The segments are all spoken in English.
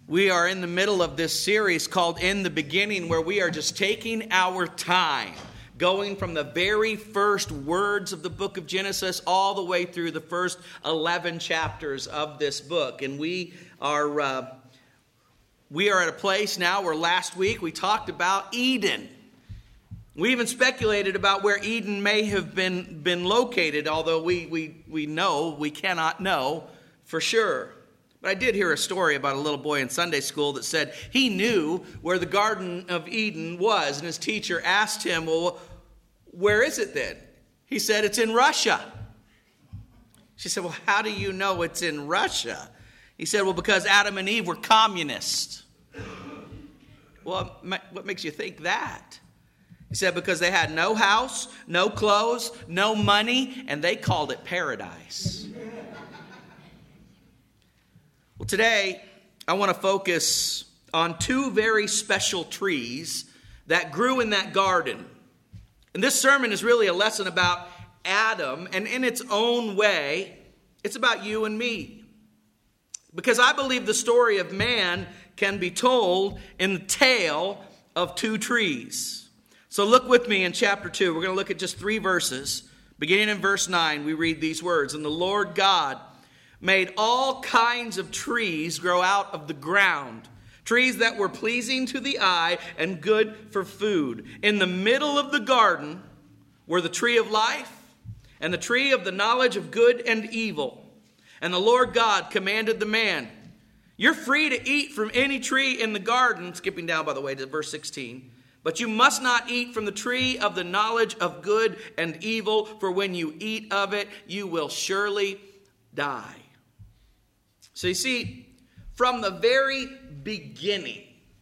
We are in the middle of this series called In the Beginning, where we are just taking our time, going from the very first words of the book of Genesis all the way through the first 11 chapters of this book. And we are at a place now where last week we talked about Eden. We even speculated about where Eden may have been located, although we cannot know for sure. But I did hear a story about a little boy in Sunday school that said he knew where the Garden of Eden was, and his teacher asked him, well, where is it then? He said, it's in Russia. She said, well, how do you know it's in Russia? He said, well, because Adam and Eve were communists. Well, what makes you think that? He said, because they had no house, no clothes, no money, and they called it paradise. Well, today, I want to focus on two very special trees that grew in that garden. And this sermon is really a lesson about Adam, and in its own way, it's about you and me. Because I believe the story of man can be told in the tale of two trees. So look with me in chapter 2. We're going to look at just 3 verses. Beginning in verse 9, we read these words. And the Lord God made all kinds of trees grow out of the ground, trees that were pleasing to the eye and good for food. In the middle of the garden were the tree of life and the tree of the knowledge of good and evil. And the Lord God commanded the man, you're free to eat from any tree in the garden, skipping down, by the way, to verse 16, but you must not eat from the tree of the knowledge of good and evil, for when you eat of it, you will surely die. So you see, from the very beginning,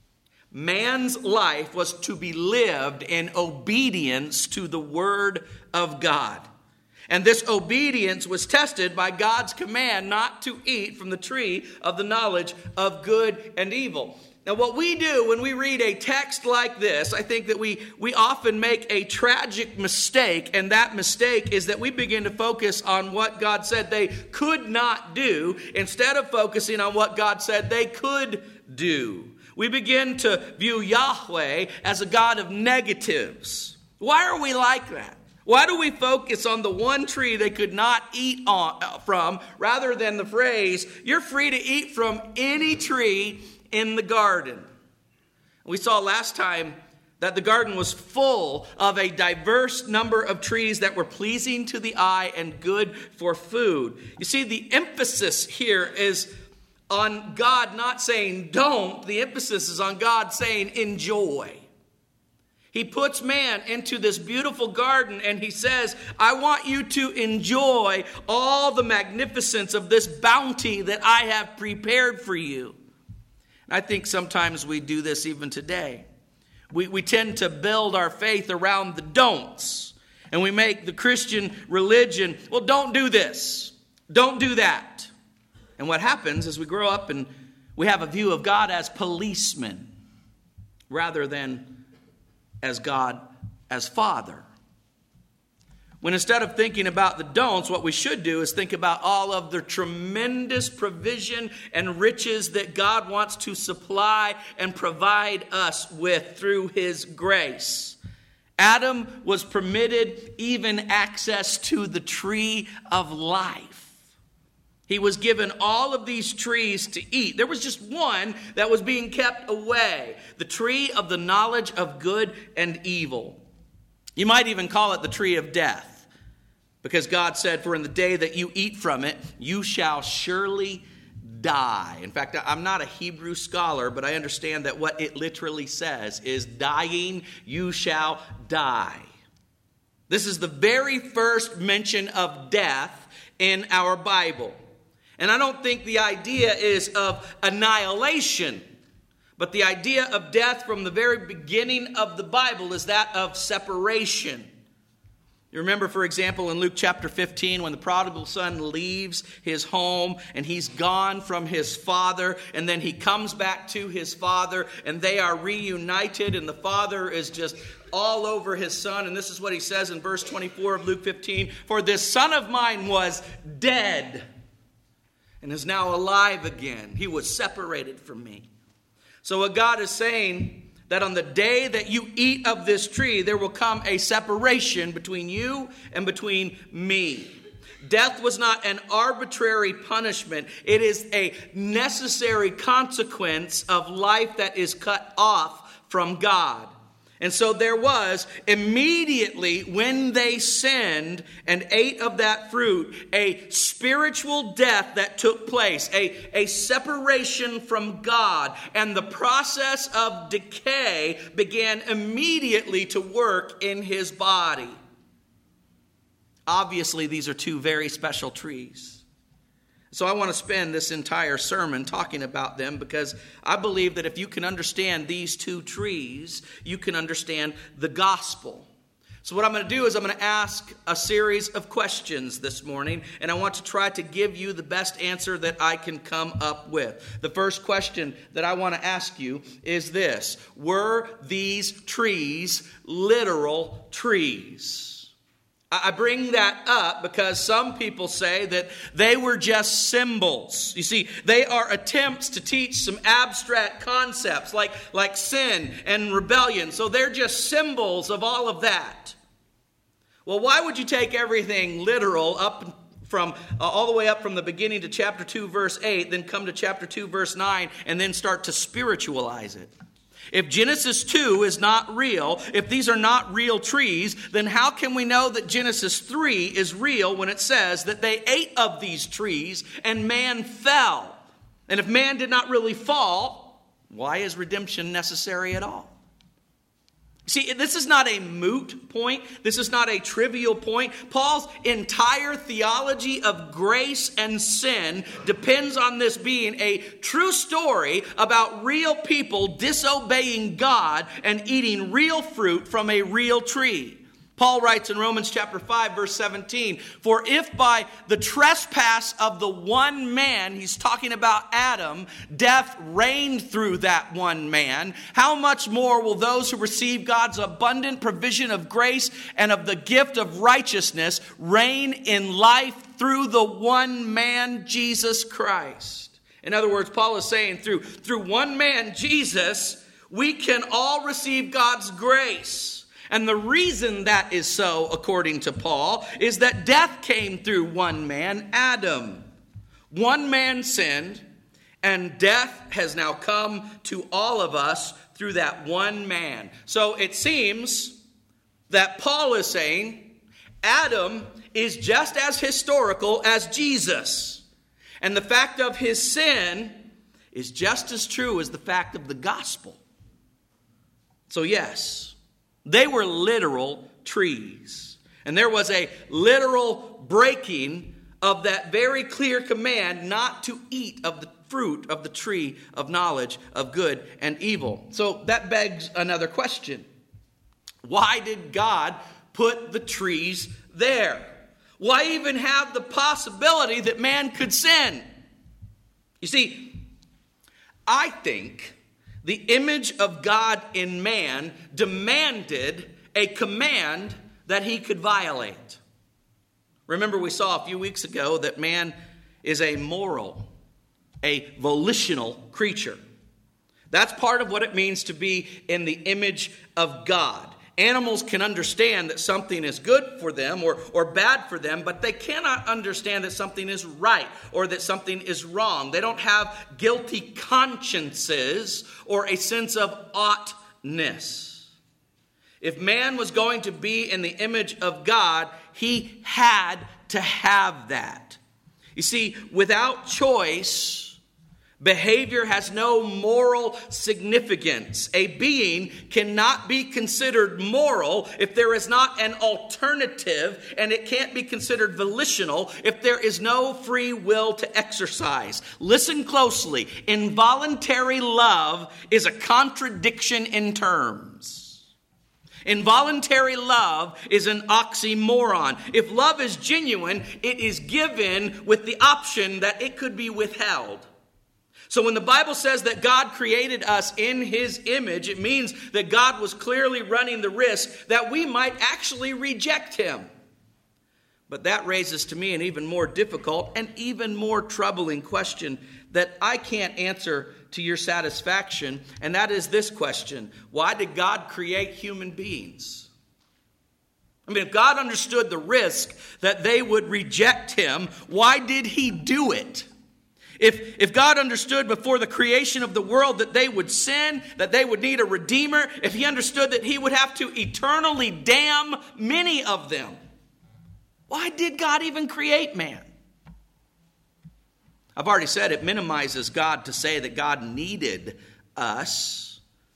man's life was to be lived in obedience to the Word of God. And this obedience was tested by God's command not to eat from the tree of the knowledge of good and evil. Now, what we do when we read a text like this, I think that we often make a tragic mistake, and that mistake is that we begin to focus on what God said they could not do instead of focusing on what God said they could do. We begin to view Yahweh as a God of negatives. Why are we like that? Why do we focus on the one tree they could not eat from rather than the phrase, you're free to eat from any tree in the garden? We saw last time that the garden was full of a diverse number of trees that were pleasing to the eye and good for food. You see, the emphasis here is on God not saying don't. The emphasis is on God saying enjoy. He puts man into this beautiful garden and he says, I want you to enjoy all the magnificence of this bounty that I have prepared for you. I think sometimes we do this even today. We tend to build our faith around the don'ts. And we make the Christian religion, well, don't do this. Don't do that. And what happens is we grow up and we have a view of God as policeman rather than as God as Father. When instead of thinking about the don'ts, what we should do is think about all of the tremendous provision and riches that God wants to supply and provide us with through His grace. Adam was permitted even access to the tree of life. He was given all of these trees to eat. There was just one that was being kept away, the tree of the knowledge of good and evil. You might even call it the tree of death. Because God said, for in the day that you eat from it, you shall surely die. In fact, I'm not a Hebrew scholar, but I understand that what it literally says is dying, you shall die. This is the very first mention of death in our Bible. And I don't think the idea is of annihilation, but the idea of death from the very beginning of the Bible is that of separation. You remember, for example, in Luke chapter 15, when the prodigal son leaves his home and he's gone from his father, and then he comes back to his father and they are reunited, and the father is just all over his son. And this is what he says in verse 24 of Luke 15, for this son of mine was dead and is now alive again. He was separated from me. So what God is saying, that on the day that you eat of this tree, there will come a separation between you and between me. Death was not an arbitrary punishment. It is a necessary consequence of life that is cut off from God. And so there was, immediately when they sinned and ate of that fruit, a spiritual death that took place, a separation from God. And the process of decay began immediately to work in his body. Obviously, these are two very special trees. So I want to spend this entire sermon talking about them because I believe that if you can understand these two trees, you can understand the gospel. So what I'm going to do is I'm going to ask a series of questions this morning, and I want to try to give you the best answer that I can come up with. The first question that I want to ask you is this: were these trees literal trees? I bring that up because some people say that they were just symbols. You see, they are attempts to teach some abstract concepts like sin and rebellion. So they're just symbols of all of that. Well, why would you take everything literal up from all the way up from the beginning to chapter 2, verse 8, then come to chapter 2, verse 9, and then start to spiritualize it? If Genesis 2 is not real, if these are not real trees, then how can we know that Genesis 3 is real when it says that they ate of these trees and man fell? And if man did not really fall, why is redemption necessary at all? See, this is not a moot point. This is not a trivial point. Paul's entire theology of grace and sin depends on this being a true story about real people disobeying God and eating real fruit from a real tree. Paul writes in Romans chapter 5, verse 17, "For if by the trespass of the one man," he's talking about Adam, "death reigned through that one man, how much more will those who receive God's abundant provision of grace and of the gift of righteousness reign in life through the one man, Jesus Christ?" In other words, Paul is saying through one man, Jesus, we can all receive God's grace. And the reason that is so, according to Paul, is that death came through one man, Adam. One man sinned, and death has now come to all of us through that one man. So it seems that Paul is saying Adam is just as historical as Jesus. And the fact of his sin is just as true as the fact of the gospel. So yes, they were literal trees. And there was a literal breaking of that very clear command not to eat of the fruit of the tree of knowledge of good and evil. So that begs another question. Why did God put the trees there? Why even have the possibility that man could sin? You see, I think the image of God in man demanded a command that he could violate. Remember, we saw a few weeks ago that man is a moral, a volitional creature. That's part of what it means to be in the image of God. Animals can understand that something is good for them or bad for them, but they cannot understand that something is right or that something is wrong. They don't have guilty consciences or a sense of oughtness. If man was going to be in the image of God, he had to have that. You see, without choice, behavior has no moral significance. A being cannot be considered moral if there is not an alternative, and it can't be considered volitional if there is no free will to exercise. Listen closely. Involuntary love is a contradiction in terms. Involuntary love is an oxymoron. If love is genuine, it is given with the option that it could be withheld. So when the Bible says that God created us in his image, it means that God was clearly running the risk that we might actually reject him. But that raises to me an even more difficult and even more troubling question that I can't answer to your satisfaction, and that is this question: why did God create human beings? I mean, if God understood the risk that they would reject him, why did he do it? If God understood before the creation of the world that they would sin, that they would need a redeemer, if he understood that he would have to eternally damn many of them, why did God even create man? I've already said it minimizes God to say that God needed us.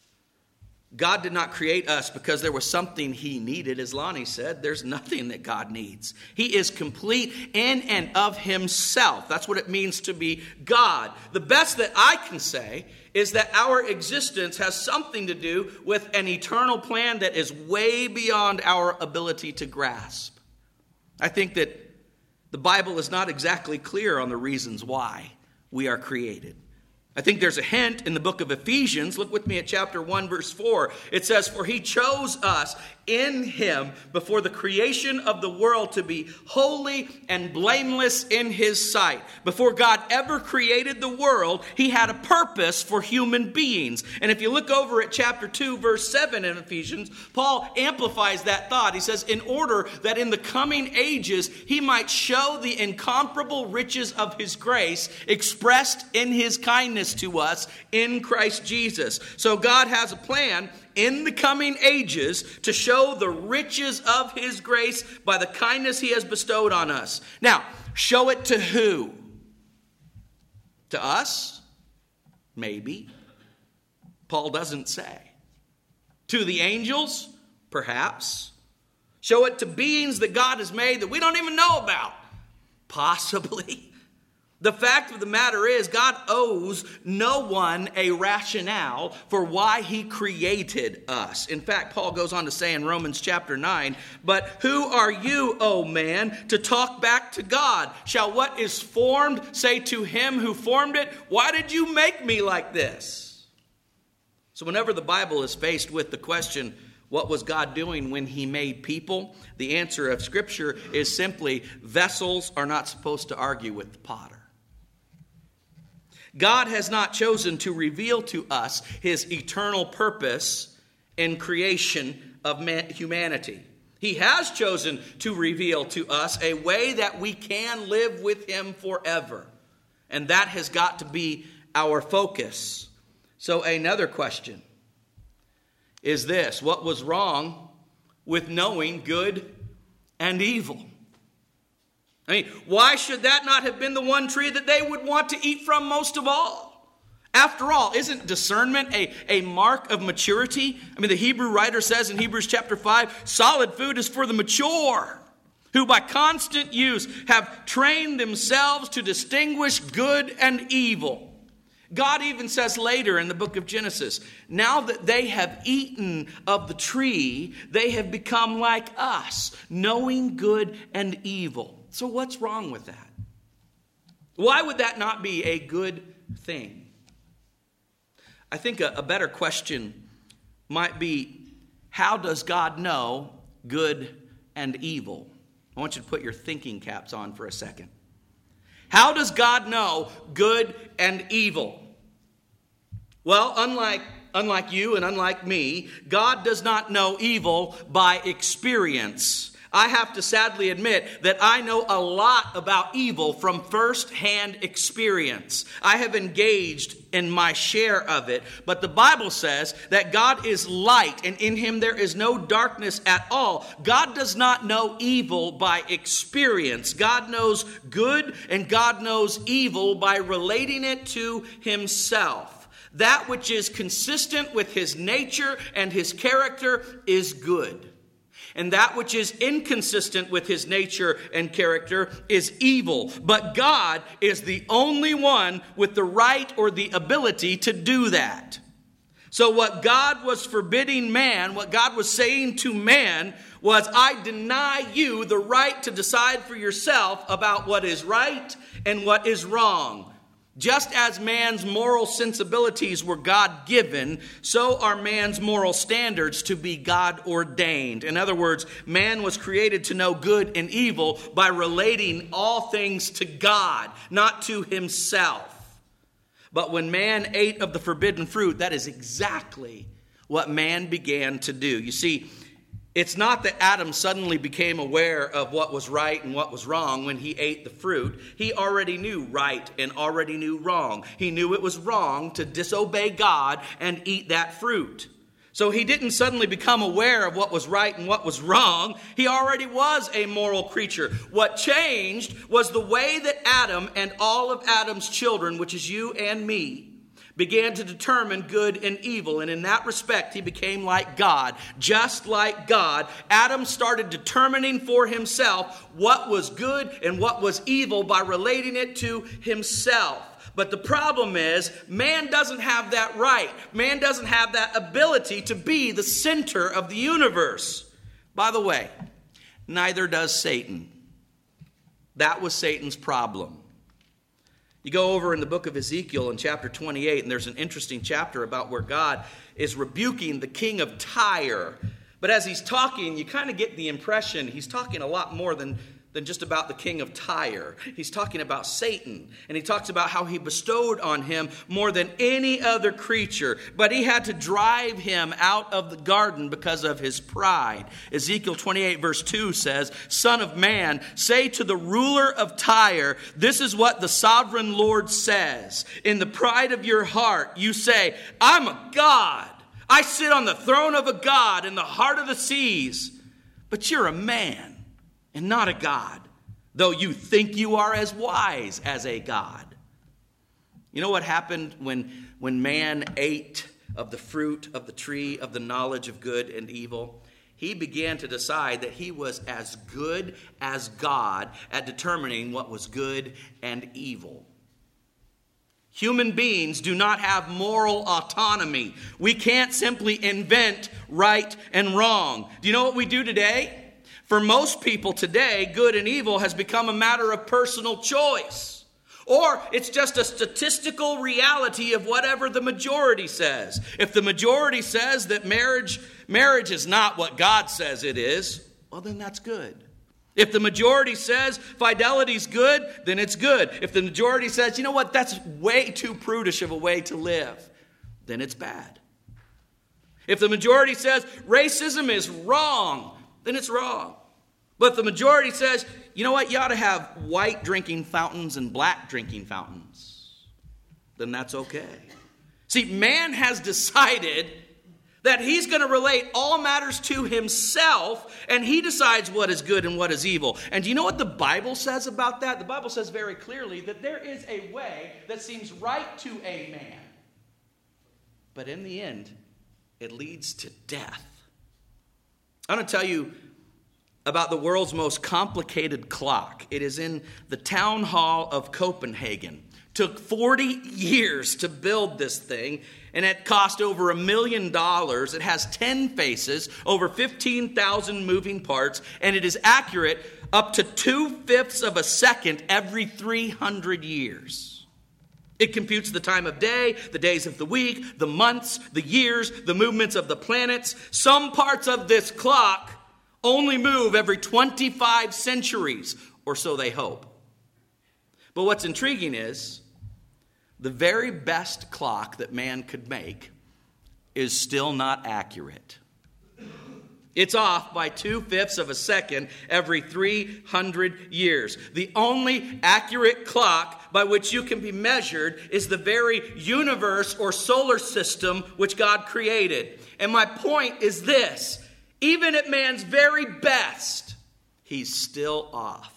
God did not create us because there was something he needed. As Lonnie said, there's nothing that God needs. He is complete in and of himself. That's what it means to be God. The best that I can say is that our existence has something to do with an eternal plan that is way beyond our ability to grasp. I think that the Bible is not exactly clear on the reasons why we are created. I think there's a hint in the book of Ephesians. Look with me at chapter 1, verse 4. It says, "For he chose us in him before the creation of the world to be holy and blameless in his sight." Before God ever created the world, he had a purpose for human beings. And if you look over at chapter 2, verse 7 in Ephesians, Paul amplifies that thought. He says, in order that in the coming ages he might show the incomparable riches of his grace expressed in his kindness to us in Christ Jesus. So God has a plan in the coming ages to show the riches of his grace by the kindness he has bestowed on us. Now, show it to who? To us? Maybe. Paul doesn't say. To the angels? Perhaps. Show it to beings that God has made that we don't even know about? Possibly. The fact of the matter is, God owes no one a rationale for why he created us. In fact, Paul goes on to say in Romans chapter 9, "But who are you, O man, to talk back to God? Shall what is formed say to him who formed it, why did you make me like this?" So whenever the Bible is faced with the question, what was God doing when he made people? The answer of Scripture is simply, vessels are not supposed to argue with the potter. God has not chosen to reveal to us his eternal purpose in creation of humanity. He has chosen to reveal to us a way that we can live with him forever. And that has got to be our focus. So another question is this: what was wrong with knowing good and evil? I mean, why should that not have been the one tree that they would want to eat from most of all? After all, isn't discernment a mark of maturity? I mean, the Hebrew writer says in Hebrews chapter 5, solid food is for the mature, who by constant use have trained themselves to distinguish good and evil. God even says later in the book of Genesis, now that they have eaten of the tree, they have become like us, knowing good and evil. So what's wrong with that? Why would that not be a good thing? I think a better question might be, how does God know good and evil? I want you to put your thinking caps on for a second. How does God know good and evil? Well, unlike you and unlike me, God does not know evil by experience. I have to sadly admit that I know a lot about evil from first-hand experience. I have engaged in my share of it. But the Bible says that God is light, and in him there is no darkness at all. God does not know evil by experience. God knows good and God knows evil by relating it to himself. That which is consistent with his nature and his character is good. And that which is inconsistent with his nature and character is evil. But God is the only one with the right or the ability to do that. So what God was forbidding man, what God was saying to man was, I deny you the right to decide for yourself about what is right and what is wrong. Just as man's moral sensibilities were God-given, so are man's moral standards to be God-ordained. In other words, man was created to know good and evil by relating all things to God, not to himself. But when man ate of the forbidden fruit, that is exactly what man began to do. You see, it's not that Adam suddenly became aware of what was right and what was wrong when he ate the fruit. He already knew right and already knew wrong. He knew it was wrong to disobey God and eat that fruit. So he didn't suddenly become aware of what was right and what was wrong. He already was a moral creature. What changed was the way that Adam and all of Adam's children, which is you and me, began to determine good and evil. And in that respect, he became like God. Just like God, Adam started determining for himself what was good and what was evil by relating it to himself. But the problem is, man doesn't have that right. Man doesn't have that ability to be the center of the universe. By the way, neither does Satan. That was Satan's problem. You go over in the book of Ezekiel in chapter 28, and there's an interesting chapter about where God is rebuking the king of Tyre. But as he's talking, you kind of get the impression he's talking a lot more than just about the king of Tyre. He's talking about Satan, and he talks about how he bestowed on him more than any other creature. But he had to drive him out of the garden because of his pride. Ezekiel 28 verse 2 says, "Son of man, say to the ruler of Tyre, this is what the sovereign Lord says. In the pride of your heart, you say, I'm a god. I sit on the throne of a god in the heart of the seas. But you're a man and not a god, though you think you are as wise as a god." You know what happened when man ate of the fruit of the tree of the knowledge of good and evil? He began to decide that he was as good as God at determining what was good and evil. Human beings do not have moral autonomy. We can't simply invent right and wrong. Do you know what we do today? For most people today, good and evil has become a matter of personal choice. Or it's just a statistical reality of whatever the majority says. If the majority says that marriage is not what God says it is, well, then that's good. If the majority says fidelity's good, then it's good. If the majority says, you know what, that's way too prudish of a way to live, then it's bad. If the majority says racism is wrong, then it's wrong. But if the majority says, you know what, you ought to have white drinking fountains and black drinking fountains, then that's okay. See, man has decided that he's going to relate all matters to himself, and he decides what is good and what is evil. And do you know what the Bible says about that? The Bible says very clearly that there is a way that seems right to a man, but in the end, it leads to death. I'm going to tell you about the world's most complicated clock. It is in the town hall of Copenhagen. Took 40 years to build this thing, and it cost over $1 million. It has 10 faces, over 15,000 moving parts, and it is accurate up to 2/5 of a second every 300 years. It computes the time of day, the days of the week, the months, the years, the movements of the planets. Some parts of this clock only move every 25 centuries, or so they hope. But what's intriguing is the very best clock that man could make is still not accurate. It's off by 2/5 of a second every 300 years. The only accurate clock by which you can be measured is the very universe or solar system which God created. And my point is this: even at man's very best, he's still off.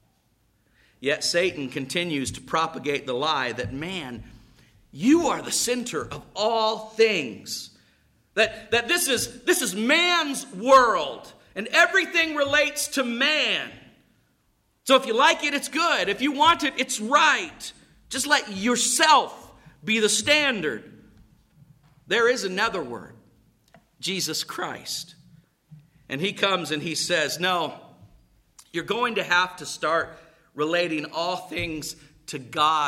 Yet Satan continues to propagate the lie that, man, you are the center of all things. That this is man's world, and everything relates to man. So if you like it, it's good. If you want it, it's right. Just let yourself be the standard. There is another word, Jesus Christ. And he comes and he says, no, you're going to have to start relating all things to God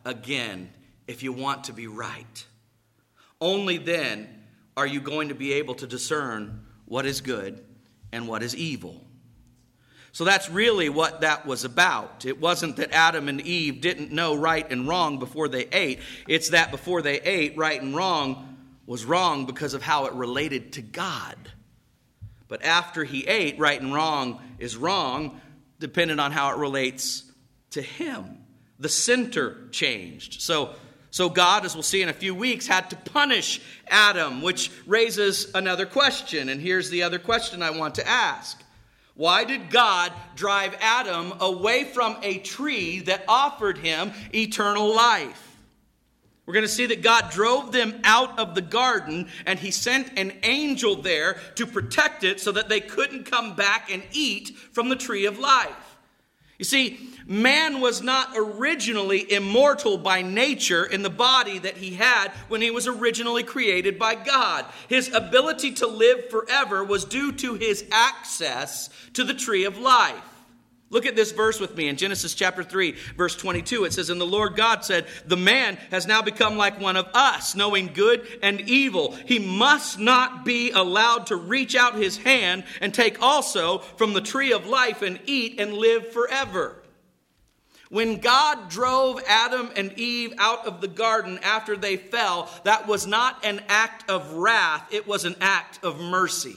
again if you want to be right. Only then are you going to be able to discern what is good and what is evil. So that's really what that was about. It wasn't that Adam and Eve didn't know right and wrong before they ate. It's that before they ate, right and wrong was wrong because of how it related to God. But after he ate, right and wrong is wrong, depending on how it relates to him. The center changed. So God, as we'll see in a few weeks, had to punish Adam, which raises another question. And here's the other question I want to ask. Why did God drive Adam away from a tree that offered him eternal life? We're going to see that God drove them out of the garden, and he sent an angel there to protect it so that they couldn't come back and eat from the tree of life. You see, man was not originally immortal by nature in the body that he had when he was originally created by God. His ability to live forever was due to his access to the tree of life. Look at this verse with me in Genesis chapter 3, verse 22. It says, "And the Lord God said, the man has now become like one of us, knowing good and evil. He must not be allowed to reach out his hand and take also from the tree of life and eat and live forever." When God drove Adam and Eve out of the garden after they fell, that was not an act of wrath, it was an act of mercy.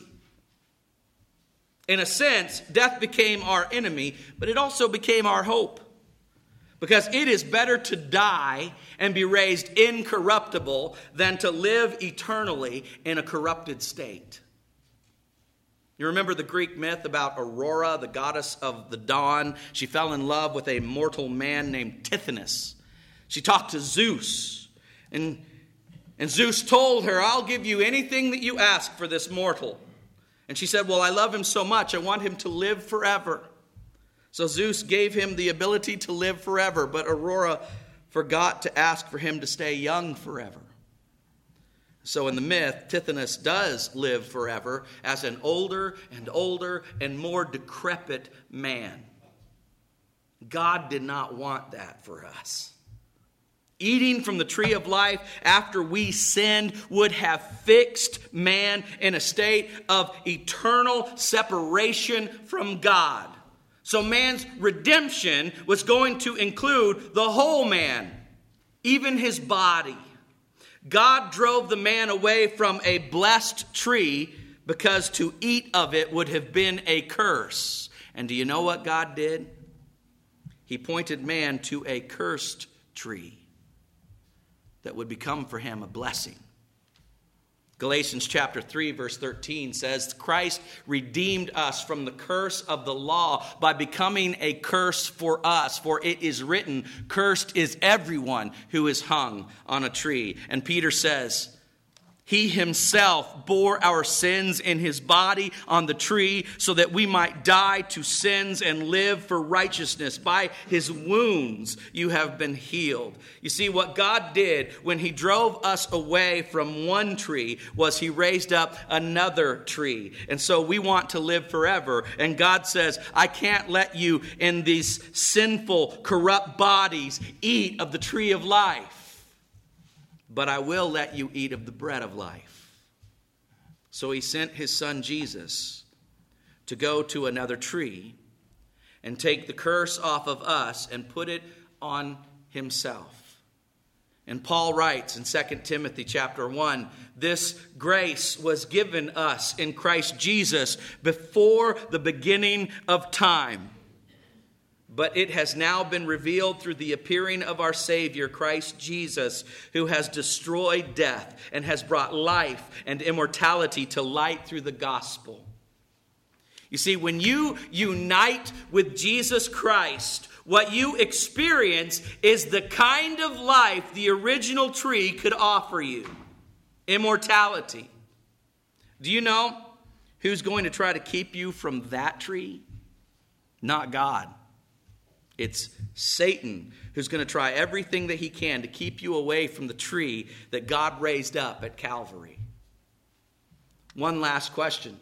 In a sense, death became our enemy, but it also became our hope. Because it is better to die and be raised incorruptible than to live eternally in a corrupted state. You remember the Greek myth about Aurora, the goddess of the dawn? She fell in love with a mortal man named Tithonus. She talked to Zeus, and Zeus told her, "I'll give you anything that you ask for this mortal." And she said, "Well, I love him so much, I want him to live forever." So Zeus gave him the ability to live forever, but Aurora forgot to ask for him to stay young forever. So in the myth, Tithonus does live forever as an older and older and more decrepit man. God did not want that for us. Eating from the tree of life after we sinned would have fixed man in a state of eternal separation from God. So man's redemption was going to include the whole man, even his body. God drove the man away from a blessed tree because to eat of it would have been a curse. And do you know what God did? He pointed man to a cursed tree that would become for him a blessing. Galatians chapter 3 verse 13 says, Christ redeemed us from the curse of the law by becoming a curse for us. For it is written, cursed is everyone who is hung on a tree. And Peter says, he himself bore our sins in his body on the tree so that we might die to sins and live for righteousness. By his wounds you have been healed. You see, what God did when he drove us away from one tree was he raised up another tree. And so we want to live forever. And God says, I can't let you in these sinful, corrupt bodies eat of the tree of life. But I will let you eat of the bread of life. So he sent his son Jesus to go to another tree and take the curse off of us and put it on himself. And Paul writes in 2 Timothy chapter 1, this grace was given us in Christ Jesus before the beginning of time. But it has now been revealed through the appearing of our Savior, Christ Jesus, who has destroyed death and has brought life and immortality to light through the gospel. You see, when you unite with Jesus Christ, what you experience is the kind of life the original tree could offer you. Immortality. Do you know who's going to try to keep you from that tree? Not God. It's Satan who's going to try everything that he can to keep you away from the tree that God raised up at Calvary. One last question.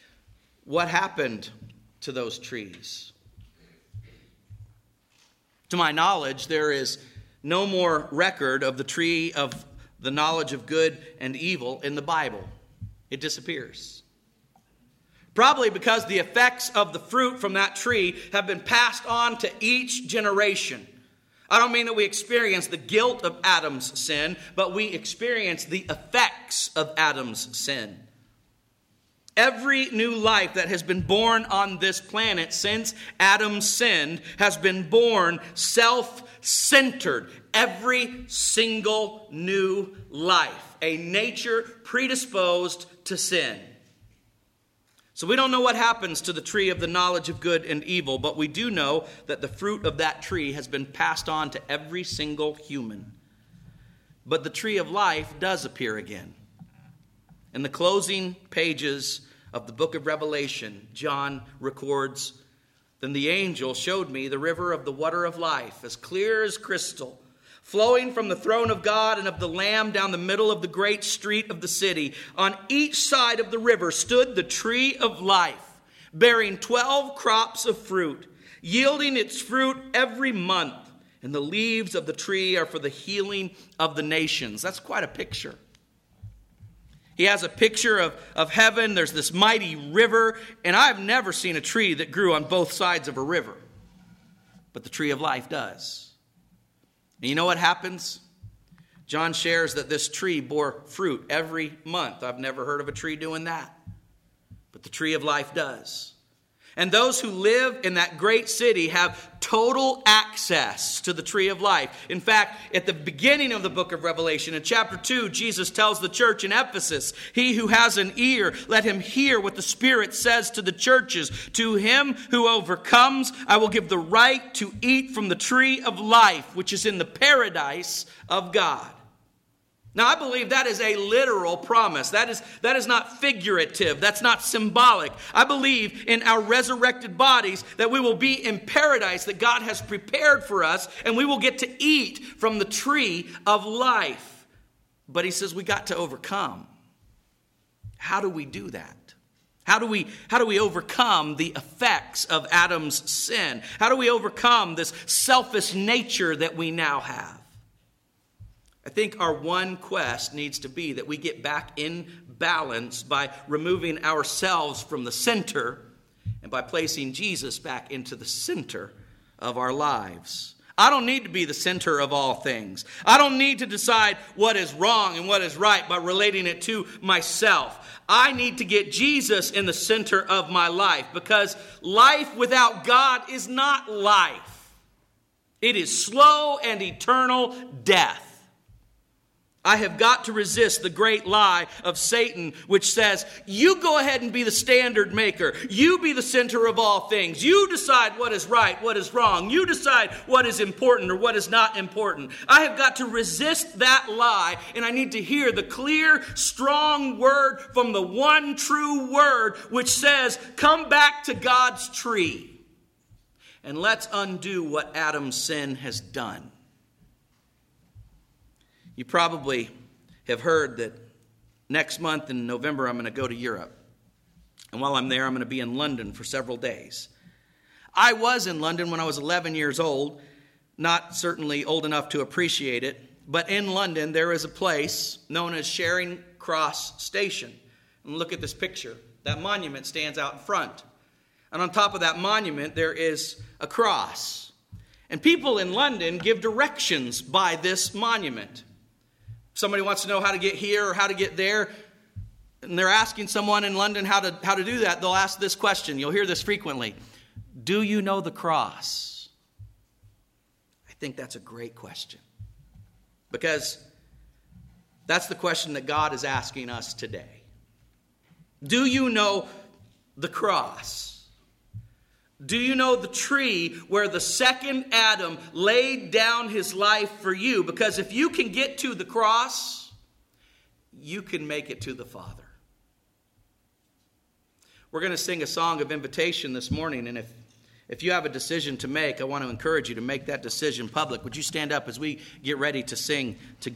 What happened to those trees? To my knowledge, there is no more record of the tree of the knowledge of good and evil in the Bible. It disappears. Probably because the effects of the fruit from that tree have been passed on to each generation. I don't mean that we experience the guilt of Adam's sin, but we experience the effects of Adam's sin. Every new life that has been born on this planet since Adam sinned has been born self-centered. Every single new life, a nature predisposed to sin. So we don't know what happens to the tree of the knowledge of good and evil, but we do know that the fruit of that tree has been passed on to every single human. But the tree of life does appear again. In the closing pages of the book of Revelation, John records, "Then the angel showed me the river of the water of life, as clear as crystal, flowing from the throne of God and of the Lamb down the middle of the great street of the city. On each side of the river stood the tree of life, bearing 12 crops of fruit, yielding its fruit every month. And the leaves of the tree are for the healing of the nations." That's quite a picture. He has a picture of heaven. There's this mighty river, and I've never seen a tree that grew on both sides of a river. But the tree of life does. And you know what happens? John shares that this tree bore fruit every month. I've never heard of a tree doing that. But the tree of life does. And those who live in that great city have total access to the tree of life. In fact, at the beginning of the book of Revelation, in chapter 2, Jesus tells the church in Ephesus, "He who has an ear, let him hear what the Spirit says to the churches. To him who overcomes, I will give the right to eat from the tree of life, which is in the paradise of God." Now, I believe that is a literal promise. That is not figurative. That's not symbolic. I believe in our resurrected bodies that we will be in paradise that God has prepared for us, and we will get to eat from the tree of life. But he says we got to overcome. How do we do that? How do we overcome the effects of Adam's sin? How do we overcome this selfish nature that we now have? I think our one quest needs to be that we get back in balance by removing ourselves from the center and by placing Jesus back into the center of our lives. I don't need to be the center of all things. I don't need to decide what is wrong and what is right by relating it to myself. I need to get Jesus in the center of my life, because life without God is not life. It is slow and eternal death. I have got to resist the great lie of Satan, which says, you go ahead and be the standard maker. You be the center of all things. You decide what is right, what is wrong. You decide what is important or what is not important. I have got to resist that lie, and I need to hear the clear, strong word from the one true word, which says, come back to God's tree, and let's undo what Adam's sin has done. You probably have heard that next month in November I'm going to go to Europe. And while I'm there, I'm going to be in London for several days. I was in London when I was 11 years old, not certainly old enough to appreciate it, but in London there is a place known as Charing Cross Station. And look at this picture. That monument stands out in front. And on top of that monument there is a cross. And people in London give directions by this monument. Somebody wants to know how to get here or how to get there, and they're asking someone in London how to do that. They'll ask this question. You'll hear this frequently. Do you know the cross? I think that's a great question, because that's the question that God is asking us today. Do you know the cross? Do you know the tree where the second Adam laid down his life for you? Because if you can get to the cross, you can make it to the Father. We're going to sing a song of invitation this morning, and if you have a decision to make, I want to encourage you to make that decision public. Would you stand up as we get ready to sing together?